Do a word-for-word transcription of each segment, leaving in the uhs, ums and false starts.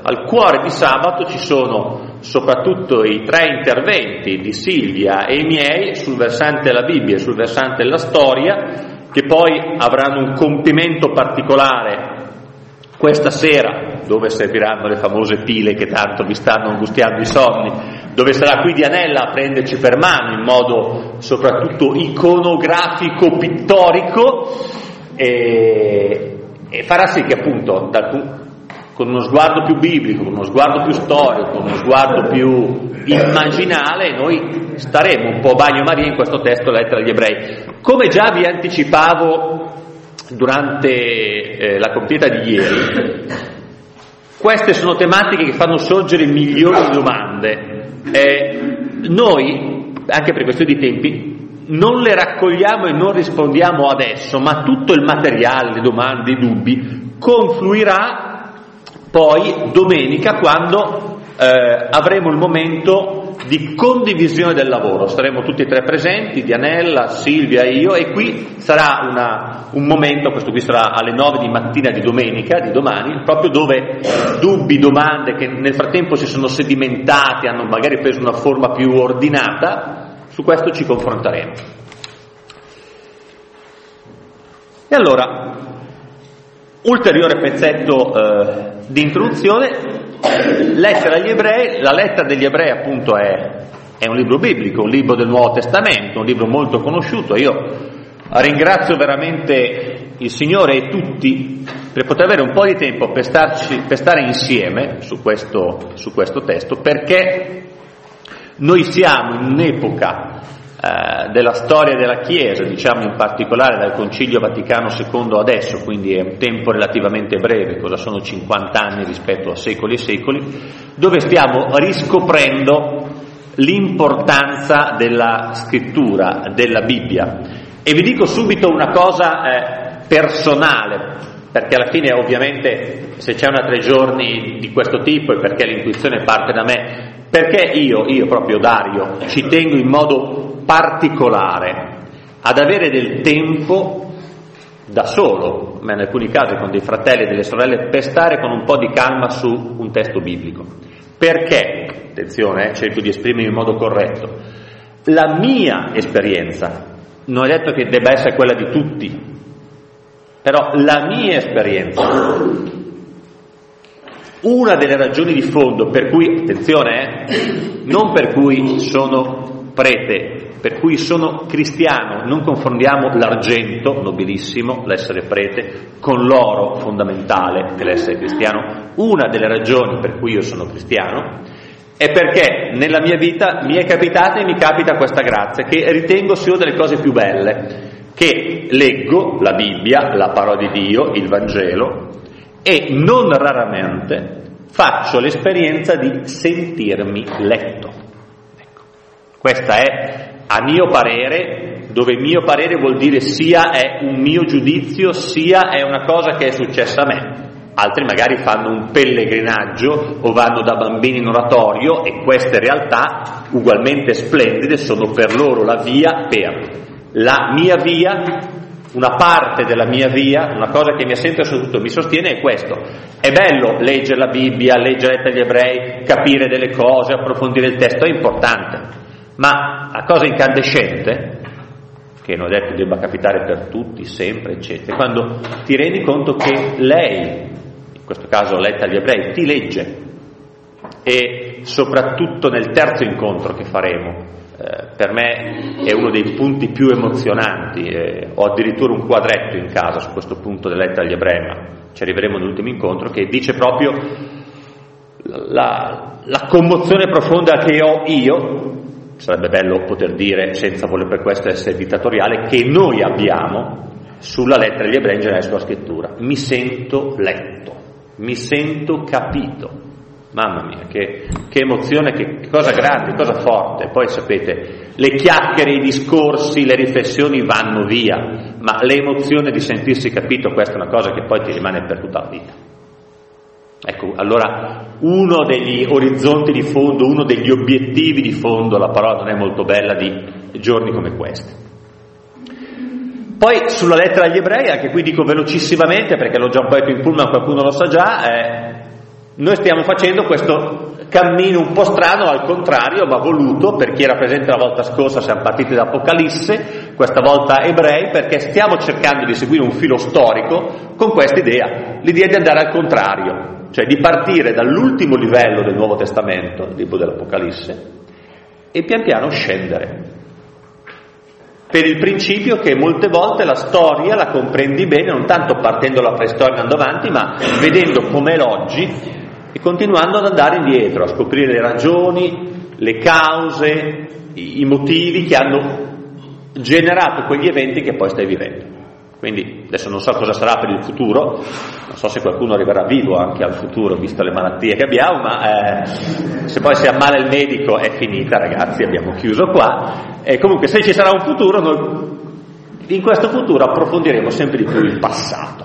al cuore di sabato ci sono soprattutto i tre interventi di Silvia e i miei sul versante della Bibbia e sul versante della storia, che poi avranno un compimento particolare questa sera, dove serviranno le famose pile che tanto vi stanno angustiando i sonni, dove sarà qui Dianella a prenderci per mano in modo soprattutto iconografico, pittorico, e, e farà sì che appunto da, con uno sguardo più biblico, con uno sguardo più storico, con uno sguardo più immaginale, noi staremo un po' bagnomaria in questo testo lettera agli ebrei. Come già vi anticipavo durante eh, la conferenza di ieri, queste sono tematiche che fanno sorgere milioni di domande. Eh, noi, anche per questione di tempi, non le raccogliamo e non rispondiamo adesso, ma tutto il materiale, le domande, i dubbi, confluirà poi domenica, quando eh, avremo il momento di condivisione del lavoro. Saremo tutti e tre presenti, Dianella, Silvia e io, e qui sarà una, un momento, questo qui sarà alle nove di mattina di domenica, di domani, proprio dove dubbi, domande che nel frattempo si sono sedimentati, hanno magari preso una forma più ordinata, su questo ci confronteremo. E allora, ulteriore pezzetto eh, di introduzione. Lettera agli ebrei. La lettera degli ebrei appunto è, è un libro biblico, un libro del Nuovo Testamento, un libro molto conosciuto. Io ringrazio veramente il Signore e tutti per poter avere un po' di tempo per, starci, per stare insieme su questo, su questo testo, perché noi siamo in un'epoca eh, della storia della Chiesa, diciamo in particolare dal Concilio Vaticano secondo adesso, quindi è un tempo relativamente breve, cosa sono cinquanta anni rispetto a secoli e secoli, dove stiamo riscoprendo l'importanza della scrittura, della Bibbia. E vi dico subito una cosa eh, personale, perché alla fine ovviamente se c'è una tre giorni di questo tipo è perché l'intuizione parte da me, perché io, io proprio Dario, ci tengo in modo particolare ad avere del tempo da solo, ma in alcuni casi con dei fratelli e delle sorelle, per stare con un po' di calma su un testo biblico. Perché, attenzione, eh, cerco di esprimermi in modo corretto, la mia esperienza, non è detto che debba essere quella di tutti, però la mia esperienza, una delle ragioni di fondo per cui, attenzione, eh, non per cui sono prete, per cui sono cristiano, non confondiamo l'argento, nobilissimo, l'essere prete, con l'oro fondamentale dell'essere cristiano. Una delle ragioni per cui io sono cristiano è perché nella mia vita mi è capitata e mi capita questa grazia, che ritengo sia una delle cose più belle, che leggo la Bibbia, la parola di Dio, il Vangelo, e non raramente faccio l'esperienza di sentirmi letto. Ecco. Questa è, a mio parere, dove mio parere vuol dire sia è un mio giudizio, sia è una cosa che è successa a me. Altri magari fanno un pellegrinaggio o vanno da bambini in oratorio, e queste realtà ugualmente splendide sono per loro la via per la mia via. Una parte della mia via, una cosa che mi ha sempre soprattutto mi sostiene è questo: è bello leggere la Bibbia, leggere la lettera agli ebrei, capire delle cose, approfondire il testo, è importante, ma la cosa incandescente, che non è detto debba capitare per tutti, sempre, eccetera, quando ti rendi conto che lei, in questo caso letta agli ebrei, ti legge, e soprattutto nel terzo incontro che faremo, eh, per me è uno dei punti più emozionanti, eh, ho addirittura un quadretto in casa su questo punto della lettera agli ebrei, ma ci arriveremo nell'ultimo incontro, che dice proprio la, la commozione profonda che ho io. Sarebbe bello poter dire, senza voler per questo essere dittatoriale, che noi abbiamo sulla lettera agli ebrei, in generale sulla scrittura. Mi sento letto, mi sento capito. Mamma mia, che, che emozione, che cosa grande, cosa forte. Poi sapete, le chiacchiere, i discorsi, le riflessioni vanno via, ma l'emozione di sentirsi capito, questa è una cosa che poi ti rimane per tutta la vita. Ecco, allora uno degli orizzonti di fondo, uno degli obiettivi di fondo, la parola non è molto bella, di giorni come questi. Poi sulla lettera agli ebrei, anche qui dico velocissimamente perché l'ho già un po' detto in pullman, qualcuno lo sa già, eh, noi stiamo facendo questo cammino un po' strano, al contrario, ma voluto, per chi era presente la volta scorsa. Siamo partiti da Apocalisse, questa volta Ebrei, perché stiamo cercando di seguire un filo storico con questa idea, l'idea di andare al contrario, cioè di partire dall'ultimo livello del Nuovo Testamento, il libro dell'Apocalisse, e pian piano scendere, per il principio che molte volte la storia la comprendi bene, non tanto partendo dalla preistoria andando avanti, ma vedendo com'è l'oggi e continuando ad andare indietro, a scoprire le ragioni, le cause, i motivi che hanno generato quegli eventi che poi stai vivendo. Quindi adesso non so cosa sarà per il futuro, non so se qualcuno arriverà vivo anche al futuro, visto le malattie che abbiamo, ma eh, se poi si ammala il medico è finita, ragazzi, abbiamo chiuso qua. E comunque se ci sarà un futuro, noi in questo futuro approfondiremo sempre di più il passato.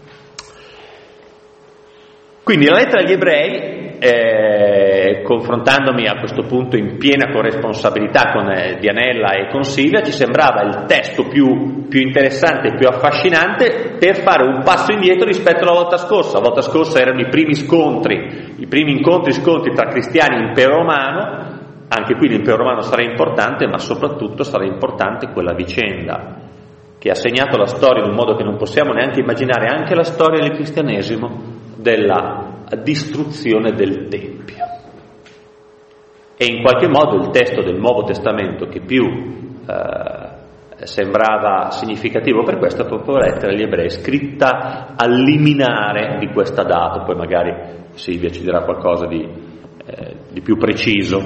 Quindi la lettera agli Ebrei, eh, confrontandomi a questo punto in piena corresponsabilità con eh, Dianella e con Silvia, ci sembrava il testo più, più interessante e più affascinante per fare un passo indietro rispetto alla volta scorsa. La volta scorsa erano i primi scontri, i primi incontri scontri tra cristiani e impero romano. Anche qui l'impero romano sarà importante, ma soprattutto sarà importante quella vicenda che ha segnato la storia in un modo che non possiamo neanche immaginare, anche la storia del cristianesimo, della distruzione del Tempio. E in qualche modo il testo del Nuovo Testamento che più eh, sembrava significativo per questo è proprio la lettera agli Ebrei, scritta al liminare di questa data. Poi magari Silvia ci dirà qualcosa di, eh, di più preciso.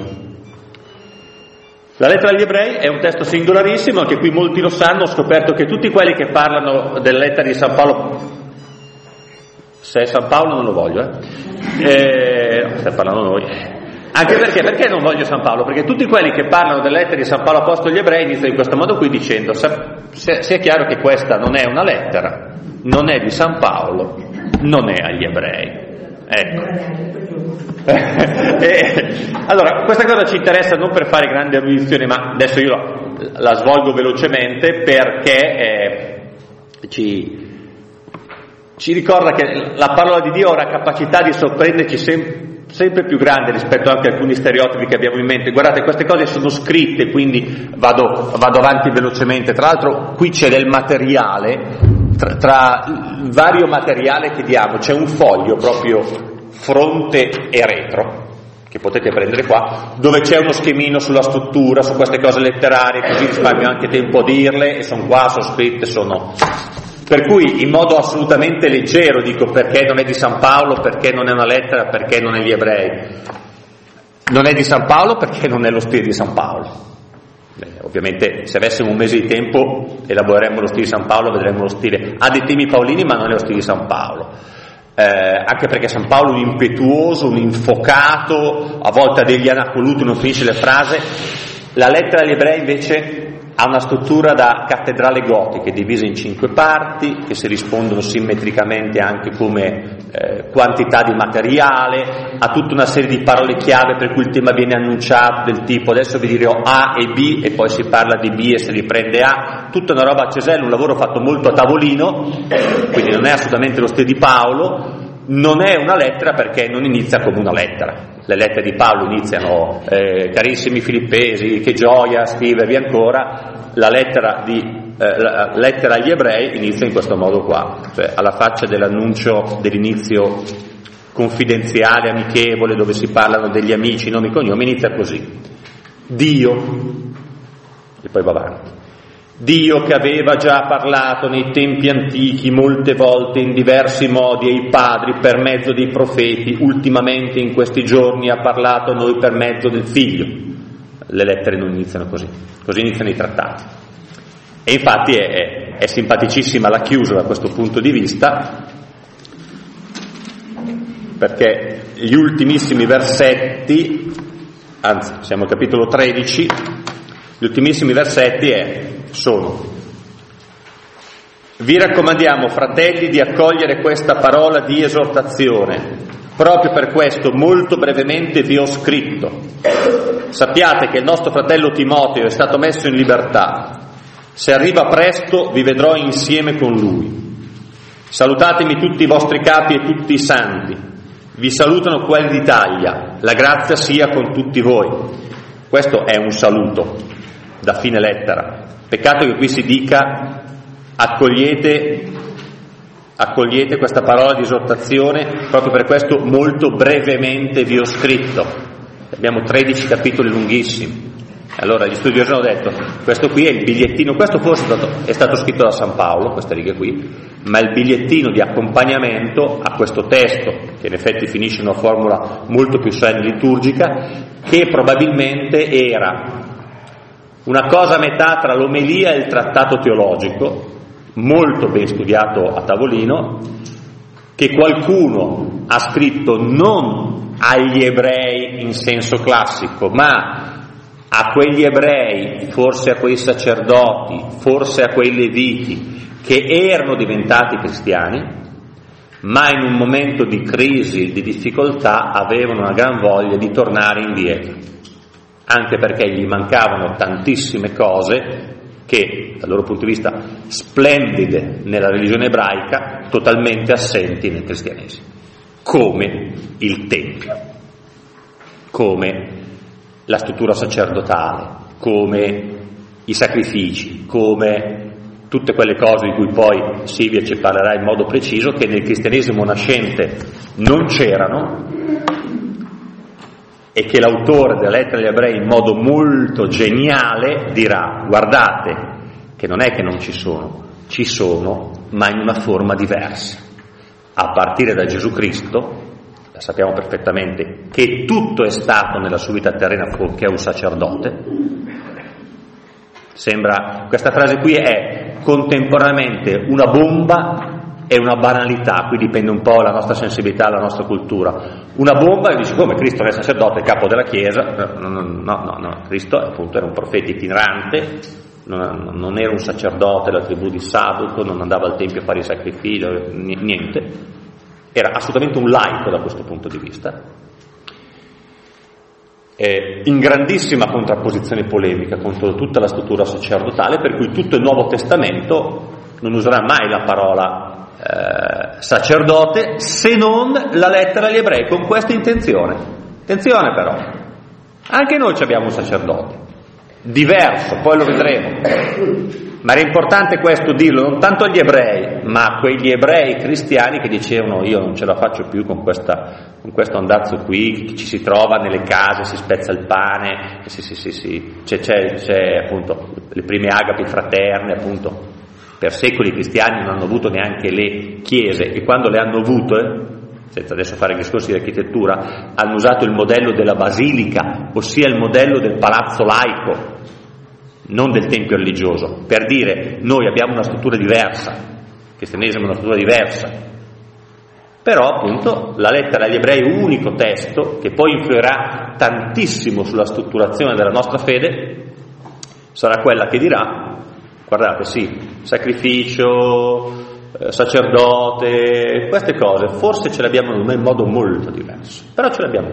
La lettera agli Ebrei è un testo singolarissimo, anche qui molti lo sanno. Ho scoperto che tutti quelli che parlano della lettera di San Paolo, se è San Paolo non lo voglio, eh, eh stai parlando noi, anche perché, perché non voglio San Paolo? Perché tutti quelli che parlano delle lettere di San Paolo Apostolo agli Ebrei iniziano in questo modo qui dicendo, sia chiaro che questa non è una lettera, non è di San Paolo, non è agli Ebrei. Ecco. e, allora, questa cosa ci interessa non per fare grandi erudizioni, ma adesso io la, la svolgo velocemente perché eh, ci... ci ricorda che la parola di Dio ha una capacità di sorprenderci sem- sempre più grande rispetto anche a alcuni stereotipi che abbiamo in mente. Guardate, queste cose sono scritte, quindi vado, vado avanti velocemente. Tra l'altro qui c'è del materiale, tra, tra il vario materiale che diamo, c'è un foglio proprio fronte e retro, che potete prendere qua, dove c'è uno schemino sulla struttura, su queste cose letterarie, così risparmio anche tempo a dirle, e sono qua, sono scritte, sono... Per cui in modo assolutamente leggero dico perché non è di San Paolo, perché non è una lettera, perché non è gli Ebrei. Non è di San Paolo perché non è lo stile di San Paolo. Beh, ovviamente se avessimo un mese di tempo elaboreremmo lo stile di San Paolo, vedremmo lo stile. Ha dei temi paolini ma non è lo stile di San Paolo. Eh, anche perché San Paolo è un impetuoso, un infocato, a volte ha degli anacoluti, non finisce le frasi. La lettera agli Ebrei invece ha una struttura da cattedrale gotiche divisa in cinque parti che si rispondono simmetricamente anche come eh, quantità di materiale, ha tutta una serie di parole chiave per cui il tema viene annunciato, del tipo adesso vi dirò A e B e poi si parla di B e si riprende A, tutta una roba a cesello, un lavoro fatto molto a tavolino, quindi non è assolutamente lo stile di Paolo. Non è una lettera perché non inizia come una lettera. Le lettere di Paolo iniziano eh, carissimi Filippesi, che gioia scrivervi ancora. La lettera, di, eh, la lettera agli Ebrei inizia in questo modo qua, cioè alla faccia dell'annuncio dell'inizio confidenziale, amichevole, dove si parlano degli amici, nomi e cognomi, inizia così: Dio, e poi va avanti. Dio che aveva già parlato nei tempi antichi molte volte in diversi modi ai padri per mezzo dei profeti, ultimamente in questi giorni ha parlato a noi per mezzo del Figlio. Le lettere non iniziano così, così iniziano i trattati. E infatti è, è, è simpaticissima la chiusa da questo punto di vista, perché gli ultimissimi versetti, anzi siamo al capitolo tredici, gli ultimissimi versetti è, sono: vi raccomandiamo, fratelli, di accogliere questa parola di esortazione. Proprio per questo molto brevemente vi ho scritto. Sappiate che il nostro fratello Timoteo è stato messo in libertà. Se arriva presto vi vedrò insieme con lui. Salutatemi tutti i vostri capi e tutti i santi. Vi salutano quelli d'Italia, la grazia sia con tutti voi. Questo è un saluto da fine lettera. Peccato che qui si dica accogliete, accogliete questa parola di esortazione, proprio per questo molto brevemente vi ho scritto. Abbiamo tredici capitoli lunghissimi. Allora gli studiosi hanno detto, questo qui è il bigliettino, questo forse è stato, è stato scritto da San Paolo, queste righe qui, ma è il bigliettino di accompagnamento a questo testo, che in effetti finisce in una formula molto più solenne liturgica, che probabilmente era una cosa a metà tra l'omelia e il trattato teologico, molto ben studiato a tavolino, che qualcuno ha scritto non agli ebrei in senso classico, ma a quegli ebrei, forse a quei sacerdoti, forse a quei leviti, che erano diventati cristiani, ma in un momento di crisi, di difficoltà, avevano una gran voglia di tornare indietro, anche perché gli mancavano tantissime cose che, dal loro punto di vista, splendide nella religione ebraica, totalmente assenti nel cristianesimo, come il Tempio, come la struttura sacerdotale, come i sacrifici, come tutte quelle cose di cui poi Silvia ci parlerà in modo preciso, che nel cristianesimo nascente non c'erano e che l'autore della lettera agli ebrei in modo molto geniale dirà: guardate che non è che non ci sono, ci sono, ma in una forma diversa, a partire da Gesù Cristo. Sappiamo perfettamente che tutto è stato nella sua vita terrena perché è un sacerdote. Sembra, questa frase qui è contemporaneamente una bomba e una banalità, qui dipende un po' dalla nostra sensibilità, dalla nostra cultura. Una bomba, e dice, come Cristo è sacerdote, è capo della Chiesa? No, no, no, no. Cristo appunto era un profeta itinerante, non, non era un sacerdote della tribù di Saduco, non andava al Tempio a fare i sacrifici, niente. Era assolutamente un laico da questo punto di vista, eh, in grandissima contrapposizione polemica contro tutta la struttura sacerdotale, per cui tutto il Nuovo Testamento non userà mai la parola eh, sacerdote, se non la lettera agli ebrei, con questa intenzione. Attenzione però, anche noi abbiamo un sacerdote, diverso, poi lo vedremo. Ma era importante questo dirlo non tanto agli ebrei, ma a quegli ebrei cristiani che dicevano: io non ce la faccio più con, questa, con questo andazzo qui, che ci si trova nelle case, si spezza il pane, sì, sì, sì, sì. C'è, c'è, c'è appunto le prime agapi fraterne, appunto, per secoli i cristiani non hanno avuto neanche le chiese, e quando le hanno avute, senza adesso fare discorsi di architettura, hanno usato il modello della basilica, ossia il modello del palazzo laico, non del tempio religioso, per dire: noi abbiamo una struttura diversa, il cristianesimo è una struttura diversa. Però appunto la lettera agli ebrei, unico testo che poi influirà tantissimo sulla strutturazione della nostra fede, sarà quella che dirà: guardate, sì, sacrificio, eh, sacerdote, queste cose forse ce le abbiamo in un modo molto diverso, però ce le abbiamo.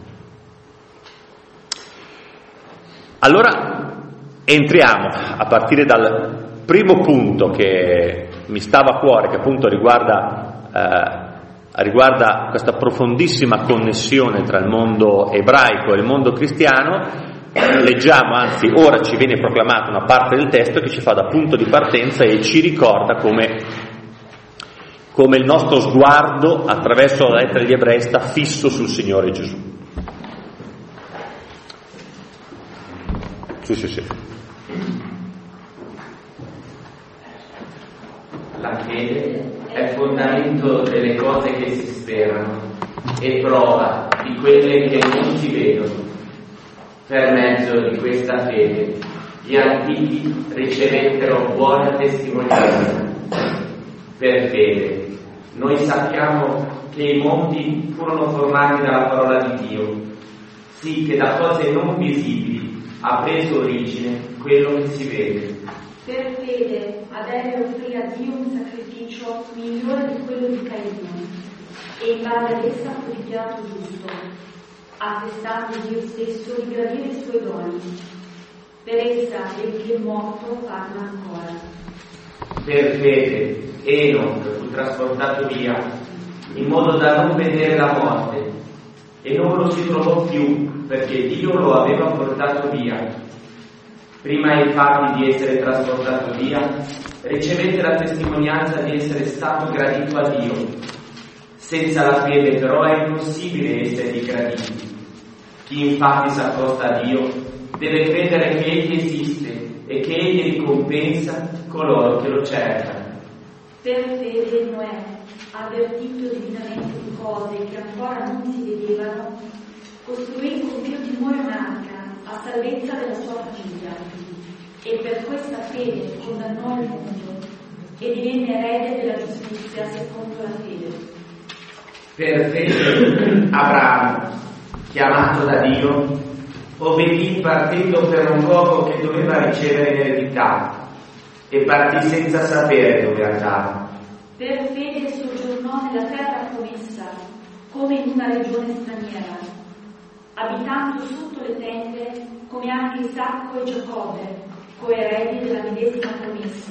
Allora entriamo a partire dal primo punto che mi stava a cuore, che appunto riguarda, eh, riguarda questa profondissima connessione tra il mondo ebraico e il mondo cristiano. Leggiamo, anzi ora ci viene proclamata una parte del testo che ci fa da punto di partenza e ci ricorda come, come il nostro sguardo attraverso la lettera agli ebrei sta fisso sul Signore Gesù. Sì, sì, sì. La fede è fondamento delle cose che si sperano e prova di quelle che non si vedono. Per mezzo di questa fede gli antichi ricevettero buona testimonianza. Per fede noi sappiamo che i mondi furono formati dalla parola di Dio, sì che da cose non visibili ha preso origine quello che si vede. Per fede Abele offrì a Dio un sacrificio migliore di quello di Caino, e in base ad essa fu dichiarato giusto, attestando Dio stesso di gradire i suoi doni. Per essa egli è morto parla ancora. Per fede Enoch fu trasportato via, in modo da non vedere la morte, e non lo si trovò più perché Dio lo aveva portato via. Prima infatti di essere trasportato via, ricevette la testimonianza di essere stato gradito a Dio. Senza la fede però è impossibile essere graditi. Chi infatti si accosta a Dio deve credere che Egli esiste e che Egli ricompensa coloro che lo cercano. Per fede Noè, avvertito divinamente di cose che ancora non si vedevano, costruì con Dio timore un'arca a salvezza della sua famiglia, e per questa fede condannò il mondo e divenne erede della giustizia secondo la fede. Per fede Abramo, chiamato da Dio, obbedì partendo per un luogo che doveva ricevere in eredità e partì senza sapere dove andava. Per fede soggiornò nella terra promessa, come in una regione straniera, abitando sotto le tende come anche Isacco e Giacobbe, coeredi della medesima promessa.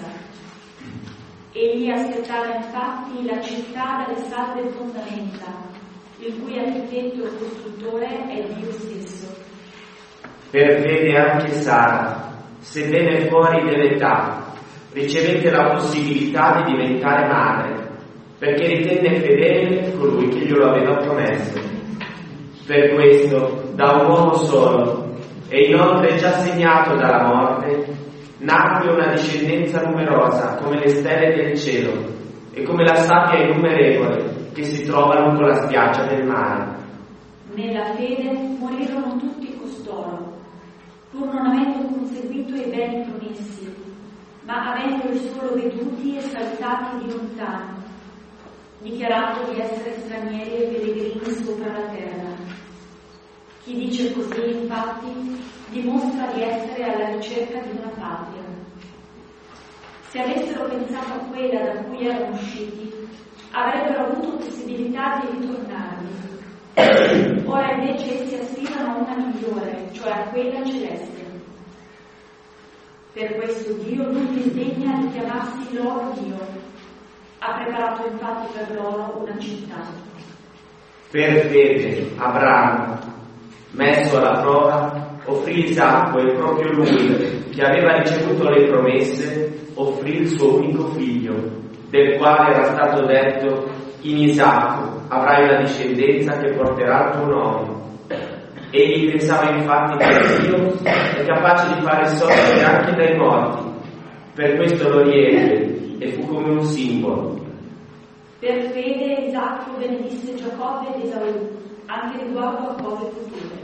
Egli aspettava infatti la città dalle salde fondamenta, il cui architetto e costruttore è Dio stesso. Per fede anche Sara, sebbene fuori dell'età, ricevette la possibilità di diventare madre, perché ritenne fedele colui che glielo aveva promesso. Per questo, da un uomo solo, e inoltre già segnato dalla morte, nacque una discendenza numerosa come le stelle del cielo e come la sabbia innumerevole che si trovano con la spiaggia del mare. Nella fede morirono tutti costoro, pur non avendo conseguito i beni promessi, ma avendoli solo veduti e salutati di lontano, dichiarando di essere stranieri e pellegrini sopra la terra. Chi dice così, infatti, dimostra di essere alla ricerca di una patria. Se avessero pensato a quella da cui erano usciti, avrebbero avuto possibilità di ritornarvi. Ora invece essi aspirano a una migliore, cioè a quella celeste. Per questo Dio non disdegna di chiamarsi loro Dio. Ha preparato infatti per loro una città. Per fede Abramo, messo alla prova, offrì Isacco e proprio lui, che aveva ricevuto le promesse, offrì il suo unico figlio, del quale era stato detto: in Isacco avrai una discendenza che porterà il tuo nome. Egli pensava infatti che Dio è capace di fare sorgere anche dai morti. Per questo lo riebbe e fu come un simbolo. Per fede Isacco benedisse Giacobbe ed Esaù, anche riguardo a cose future.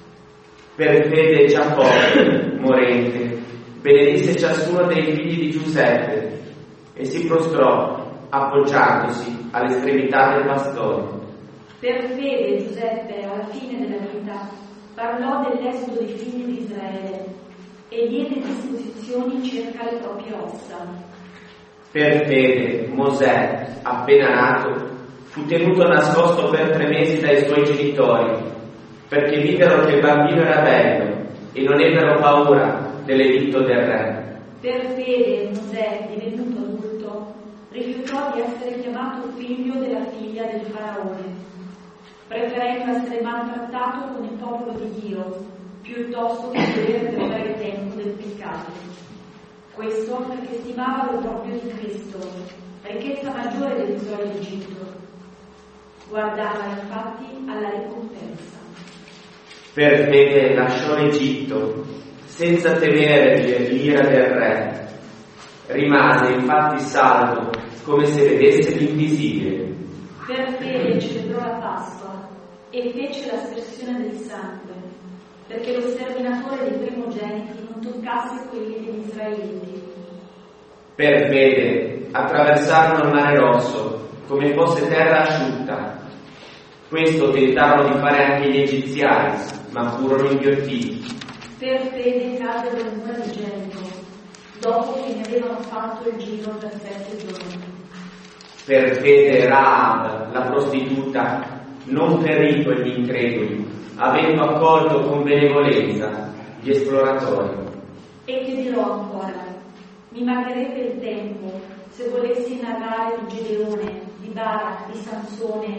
Per fede Giacobbe, morente, benedisse ciascuno dei figli di Giuseppe e si prostrò, appoggiandosi all'estremità del bastone. Per fede Giuseppe, alla fine della vita, parlò dell'esodo dei figli di Israele e diede disposizioni circa le proprie ossa. Per fede Mosè, appena nato, fu tenuto nascosto per tre mesi dai suoi genitori, perché videro che il bambino era bello e non ebbero paura dell'editto del re. Per fede Mosè, divenuto adulto, rifiutò di essere chiamato figlio della figlia del faraone, preferendo essere maltrattato con il popolo di Dio, piuttosto che dover perdere tempo del peccato. Questo perché stimava lo proprio di Cristo, ricchezza maggiore del tesoro d'Egitto. Guardava infatti alla ricompensa. Per fede lasciò l'Egitto, senza temere l'ira del re. Rimase infatti salvo, come se vedesse l'invisibile. Per fede celebrò la Pasqua e fece l'aspersione del sangue, perché lo sterminatore dei primogeniti non toccasse quelli degli israeliti. Per fede attraversarono il mare Rosso, come fosse terra asciutta. Questo tentarono di fare anche gli egiziani, ma furono inghiottiti. Per fede cadero in mura di Gerico, dopo che ne avevano fatto il giro per sette giorni. Per fede Rahab, la prostituta, non ferì quegli increduli, avendo accolto con benevolenza gli esploratori. E che dirò ancora? Mi mancherebbe il tempo se volessi narrare di Gedeone, di Barak, di Sansone, di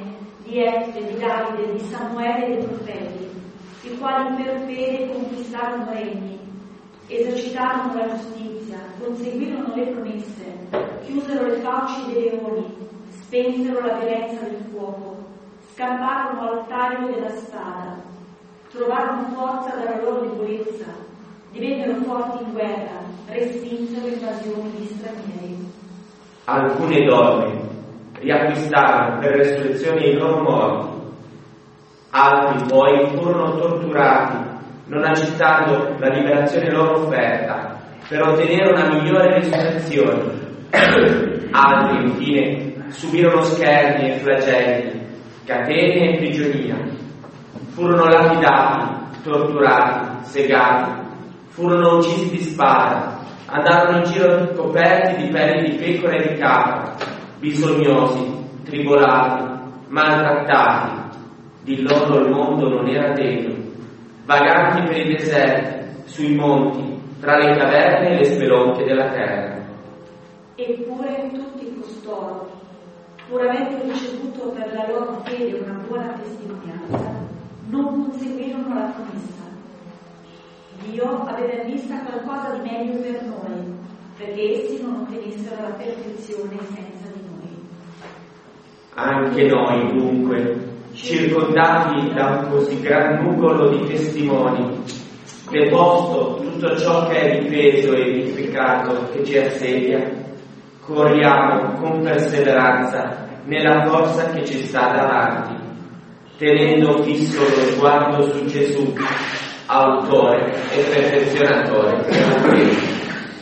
di Efte, di Davide, di Samuele e dei profeti, i quali per fede conquistarono regni, esercitarono la giustizia, conseguirono le promesse, chiusero le fauci dei leoni, spensero la violenza del fuoco, scamparono al taglio della spada, trovarono forza dalla loro debolezza, divennero forti in guerra, respinsero invasioni di stranieri. Alcune donne riacquistarono per resurrezione i loro morti, altri poi furono torturati, non accettando la liberazione loro offerta, per ottenere una migliore risurrezione. Altri, infine, subirono scherni e flagelli, catene e prigionia. Furono lapidati, torturati, segati, furono uccisi di spada, andarono in giro coperti di pelli di pecora e di capra, bisognosi, tribolati, maltrattati. Di loro il mondo non era degno, vaganti per i deserti, sui monti, tra le caverne e le spelonche della terra. Eppure tutti costoro, pur avendo ricevuto per la loro fede una buona testimonianza, non conseguirono la promessa. Dio aveva in vista qualcosa di meglio per noi, perché essi non ottenessero la perfezione senza di noi. Anche noi, dunque, circondati da un così gran nugolo di testimoni, deposto tutto ciò che è di peso e di peccato che ci assedia, corriamo con perseveranza nella forza che ci sta davanti, tenendo fisso lo sguardo su Gesù, autore e perfezionatore della fede.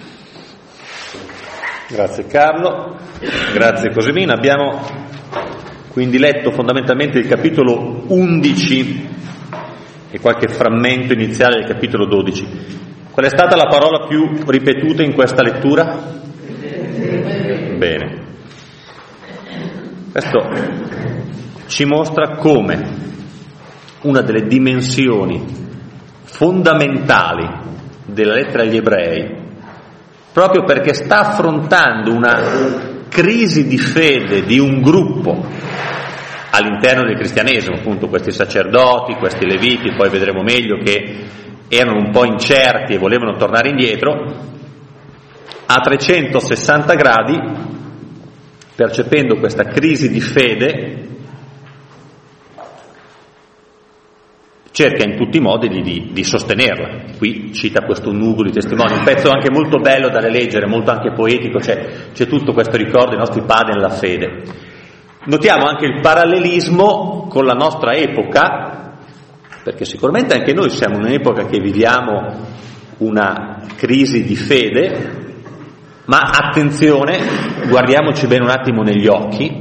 Grazie Carlo, grazie Cosimina. Abbiamo quindi letto fondamentalmente il capitolo undici e qualche frammento iniziale del capitolo dodici. Qual è stata la parola più ripetuta in questa lettura? Bene. Questo ci mostra come una delle dimensioni fondamentali della lettera agli Ebrei, proprio perché sta affrontando una crisi di fede di un gruppo all'interno del cristianesimo, appunto questi sacerdoti, questi leviti, poi vedremo meglio che erano un po' incerti e volevano tornare indietro, a trecentosessanta gradi, percependo questa crisi di fede, cerca in tutti i modi di, di, di sostenerla. Qui cita questo nugolo di testimoni, un pezzo anche molto bello da leggere, molto anche poetico, c'è, c'è tutto questo ricordo dei nostri padri nella fede. Notiamo anche il parallelismo con la nostra epoca, perché sicuramente anche noi siamo in un'epoca che viviamo una crisi di fede, ma attenzione, guardiamoci bene un attimo negli occhi,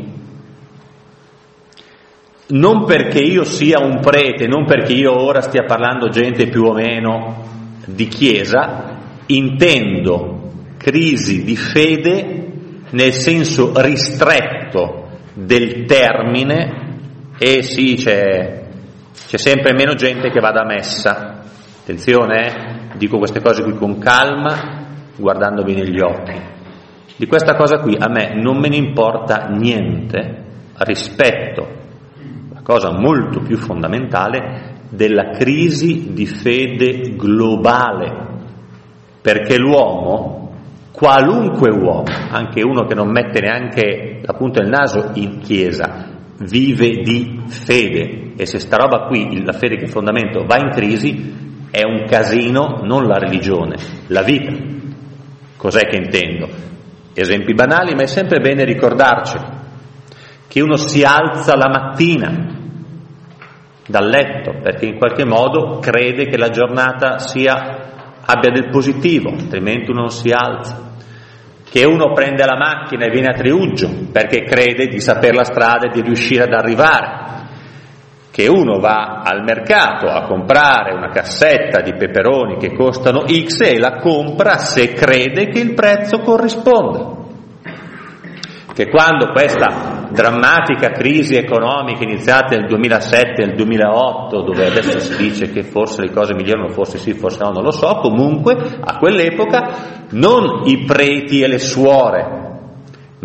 non perché io sia un prete, non perché io ora stia parlando gente più o meno di chiesa, intendo crisi di fede nel senso ristretto del termine, e sì, c'è, c'è sempre meno gente che va a messa. Attenzione, eh? Dico queste cose qui con calma, guardando bene gli occhi. Di questa cosa qui a me non me ne importa niente rispetto cosa molto più fondamentale della crisi di fede globale, perché l'uomo, qualunque uomo, anche uno che non mette neanche la punta del naso in chiesa, vive di fede, e se sta roba qui, la fede che è fondamento, va in crisi, è un casino, non la religione, la vita. Cos'è che intendo? Esempi banali, ma è sempre bene ricordarci che uno si alza la mattina dal letto perché in qualche modo crede che la giornata sia, abbia del positivo, altrimenti uno non si alza. Che uno prende la macchina e viene a Triuggio perché crede di sapere la strada e di riuscire ad arrivare. Che uno va al mercato a comprare una cassetta di peperoni che costano X e la compra se crede che il prezzo corrisponda. Che quando questa drammatica crisi economica iniziata nel duemilasette e nel duemilaotto, dove adesso si dice che forse le cose migliorano, forse sì, forse no, non lo so, comunque a quell'epoca non i preti e le suore,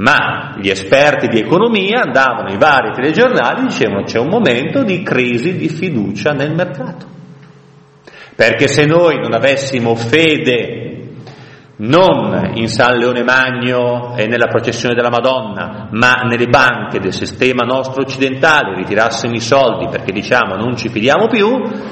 Ma gli esperti di economia andavano ai vari telegiornali e dicevano c'è un momento di crisi di fiducia nel mercato. Perché se noi non avessimo fede non in San Leone Magno e nella processione della Madonna, ma nelle banche del sistema nostro occidentale, ritirassimo i soldi perché diciamo non ci fidiamo più,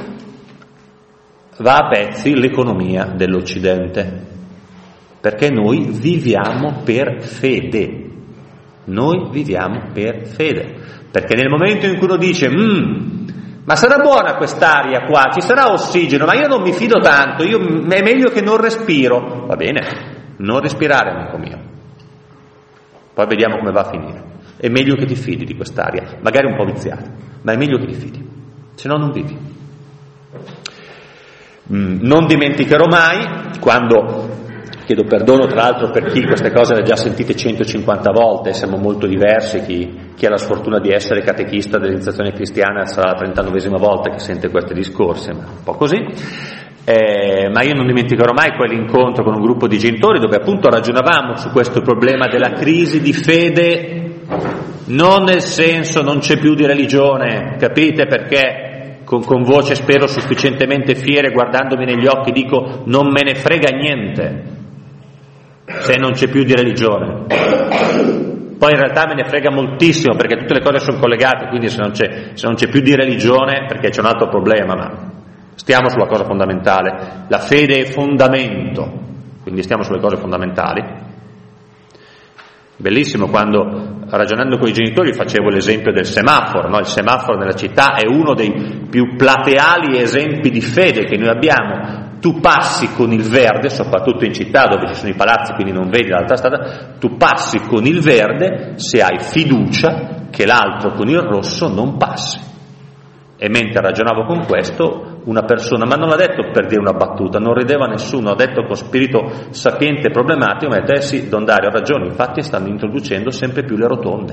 va a pezzi l'economia dell'Occidente. Perché noi viviamo per fede. Noi viviamo per fede. Perché nel momento in cui uno dice mm, ma sarà buona quest'aria qua, ci sarà ossigeno, ma io non mi fido tanto, io, è meglio che non respiro. Va bene, non respirare, amico mio. Poi vediamo come va a finire. È meglio che ti fidi di quest'aria, magari un po' viziata, ma è meglio che ti fidi, se no non vivi. Mm, non dimenticherò mai quando... Chiedo perdono tra l'altro per chi queste cose le ha già sentite centocinquanta volte, siamo molto diversi, chi, chi ha la sfortuna di essere catechista dell'iniziazione cristiana sarà la trentanovesima volta che sente questi discorsi, ma un po' così. Eh, ma io non dimenticherò mai quell'incontro con un gruppo di genitori dove appunto ragionavamo su questo problema della crisi di fede, non nel senso non c'è più di religione, capite? Perché con, con voce spero sufficientemente fiere, guardandomi negli occhi dico non me ne frega niente se non c'è più di religione. Poi in realtà me ne frega moltissimo perché tutte le cose sono collegate, quindi se non c'è, se non c'è più di religione perché c'è un altro problema, ma stiamo sulla cosa fondamentale. La fede è fondamento, quindi stiamo sulle cose fondamentali. Bellissimo quando ragionando con i genitori facevo l'esempio del semaforo, no? Il semaforo nella città è uno dei più plateali esempi di fede che noi abbiamo. Tu passi con il verde, soprattutto in città dove ci sono i palazzi, quindi non vedi l'altra strada, tu passi con il verde se hai fiducia che l'altro con il rosso non passi. E mentre ragionavo con questo, una persona, ma non l'ha detto per dire una battuta, non rideva nessuno, ha detto con spirito sapiente e problematico, mi ha detto, eh sì, Don Dario ha ragione, infatti stanno introducendo sempre più le rotonde.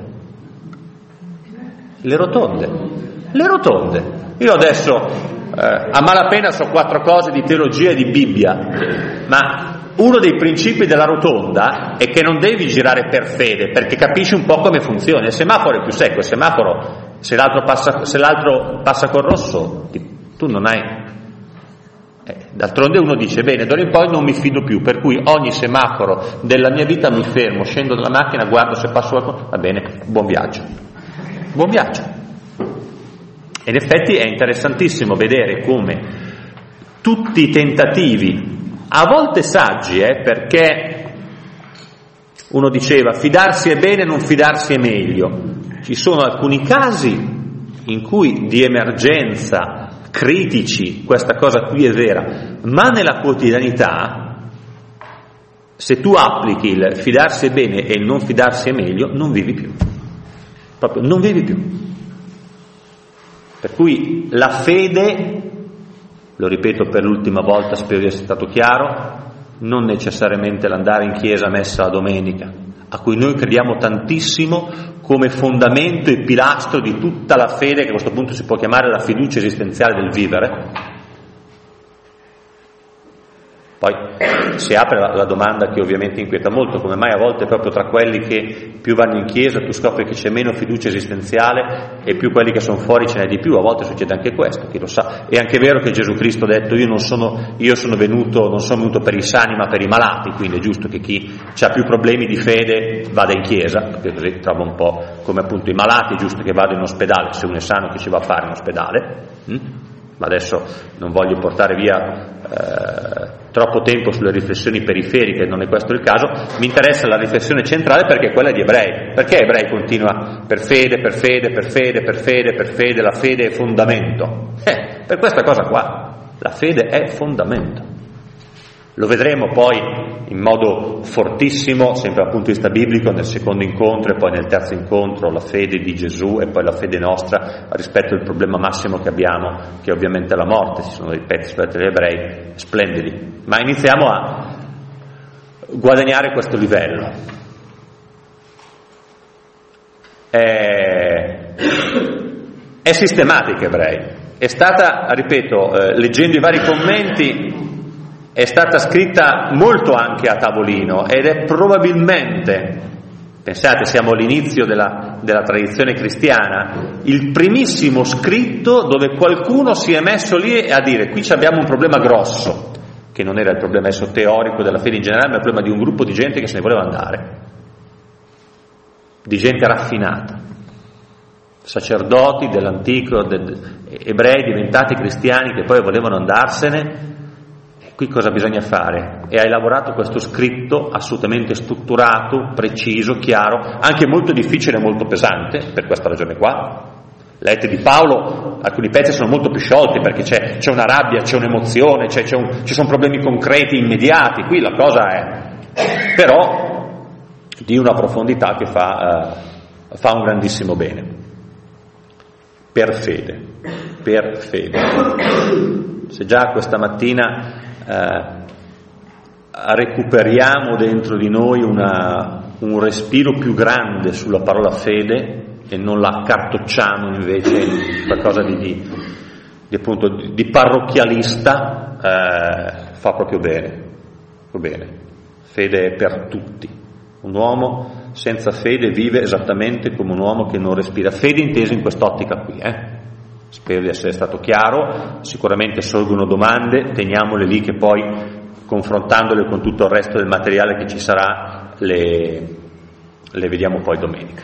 Le rotonde. Le rotonde. Io adesso... Eh, a malapena so quattro cose di teologia e di Bibbia, ma uno dei principi della rotonda è che non devi girare per fede, perché capisci un po' come funziona. Il semaforo è più secco, il semaforo se l'altro passa, se l'altro passa col rosso tu non hai eh, d'altronde uno dice bene, d'ora in poi non mi fido più, per cui ogni semaforo della mia vita mi fermo, scendo dalla macchina, guardo se passo qualcosa, va bene, buon viaggio buon viaggio. In effetti è interessantissimo vedere come tutti i tentativi, a volte saggi, eh, perché uno diceva fidarsi è bene, non fidarsi è meglio. Ci sono alcuni casi in cui di emergenza, critici, questa cosa qui è vera, ma nella quotidianità, se tu applichi il fidarsi è bene e il non fidarsi è meglio, non vivi più. Proprio non vivi più. Per cui la fede, lo ripeto per l'ultima volta, spero di essere stato chiaro, non necessariamente l'andare in chiesa messa la domenica, a cui noi crediamo tantissimo come fondamento e pilastro di tutta la fede, che a questo punto si può chiamare la fiducia esistenziale del vivere. Poi si apre la, la domanda che ovviamente inquieta molto, come mai a volte proprio tra quelli che più vanno in chiesa tu scopri che c'è meno fiducia esistenziale e più quelli che sono fuori ce n'è di più. A volte succede anche questo, chi lo sa. È anche vero che Gesù Cristo ha detto io non sono, io sono venuto, non sono venuto per i sani ma per i malati, quindi è giusto che chi ha più problemi di fede vada in chiesa, perché così trova un po' come appunto i malati, è giusto che vada in ospedale, se uno è sano che ci va a fare in ospedale. Hm? Ma adesso non voglio portare via eh, troppo tempo sulle riflessioni periferiche, non è questo il caso. Mi interessa la riflessione centrale perché è quella di Ebrei. Perché Ebrei continua per fede, per fede, per fede, per fede, per fede, la fede è fondamento. Eh, per questa cosa qua, la fede è fondamento. Lo vedremo poi in modo fortissimo, sempre dal punto di vista biblico, nel secondo incontro e poi nel terzo incontro, la fede di Gesù e poi la fede nostra rispetto al problema massimo che abbiamo, che è ovviamente la morte. Ci sono dei pezzi per gli ebrei splendidi, ma iniziamo a guadagnare questo livello. È, è sistematica Ebrei, è stata, ripeto, eh, leggendo i vari commenti, è stata scritta molto anche a tavolino ed è probabilmente pensate, siamo all'inizio della, della tradizione cristiana, il primissimo scritto dove qualcuno si è messo lì a dire qui abbiamo un problema grosso, che non era il problema adesso teorico della fede in generale, ma il problema di un gruppo di gente che se ne voleva andare, di gente raffinata, sacerdoti dell'antico, de, ebrei diventati cristiani che poi volevano andarsene. Qui cosa bisogna fare? E hai lavorato questo scritto assolutamente strutturato, preciso, chiaro, anche molto difficile e molto pesante, per questa ragione qua. Le lettere di Paolo, alcuni pezzi sono molto più sciolti perché c'è, c'è una rabbia, c'è un'emozione, c'è, c'è un, ci sono problemi concreti, immediati. Qui la cosa è, però, di una profondità che fa, eh, fa un grandissimo bene. Per fede, per fede. Se già questa mattina eh, recuperiamo dentro di noi una, un respiro più grande sulla parola fede e non la accartocciamo invece in qualcosa di, di, di, appunto, di, di parrocchialista, eh, fa proprio bene, fa bene. Fede è per tutti. Un uomo senza fede vive esattamente come un uomo che non respira. Fede intesa in quest'ottica qui, eh? Spero di essere stato chiaro. Sicuramente sorgono domande, teniamole lì che poi, confrontandole con tutto il resto del materiale che ci sarà, le, le vediamo poi domenica.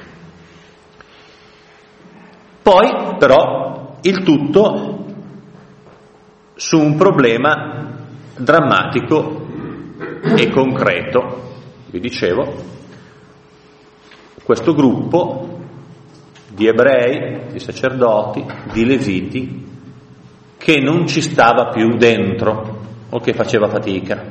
Poi però il tutto su un problema drammatico e concreto. Vi dicevo, questo gruppo di ebrei, di sacerdoti, di leviti che non ci stava più dentro o che faceva fatica.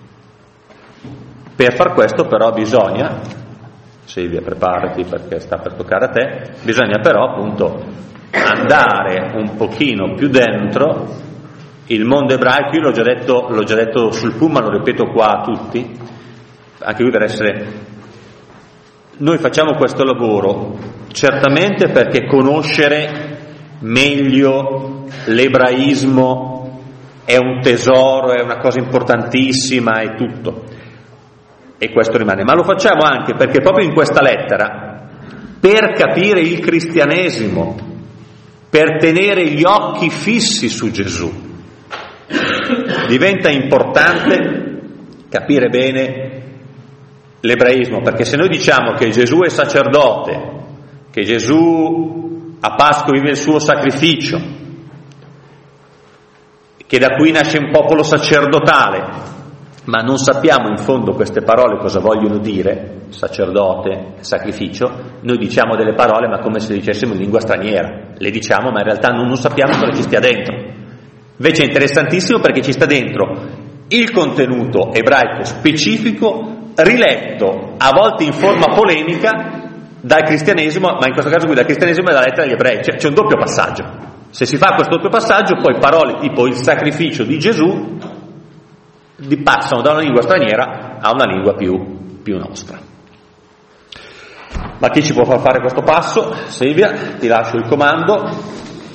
Per far questo però bisogna, Silvia preparati perché sta per toccare a te, bisogna però appunto andare un pochino più dentro il mondo ebraico. Io l'ho già detto, l'ho già detto sul Puma, lo ripeto qua a tutti, anche qui per essere, noi facciamo questo lavoro certamente perché conoscere meglio l'ebraismo è un tesoro, è una cosa importantissima e tutto, e questo rimane, ma lo facciamo anche perché proprio in questa lettera, per capire il cristianesimo, per tenere gli occhi fissi su Gesù, diventa importante capire bene l'ebraismo, perché se noi diciamo che Gesù è sacerdote, che Gesù a Pasqua vive il suo sacrificio, che da qui nasce un popolo sacerdotale, ma non sappiamo in fondo queste parole cosa vogliono dire, sacerdote, sacrificio, noi diciamo delle parole ma come se le dicessimo in lingua straniera, le diciamo ma in realtà non, non sappiamo cosa ci stia dentro. Invece è interessantissimo perché ci sta dentro il contenuto ebraico specifico, riletto a volte in forma polemica dal cristianesimo, ma in questo caso qui dal cristianesimo e dalla lettera agli ebrei, cioè, c'è un doppio passaggio. Se si fa questo doppio passaggio, poi parole tipo il sacrificio di Gesù passano da una lingua straniera a una lingua più, più nostra. Ma chi ci può far fare questo passo? Silvia, ti lascio il comando.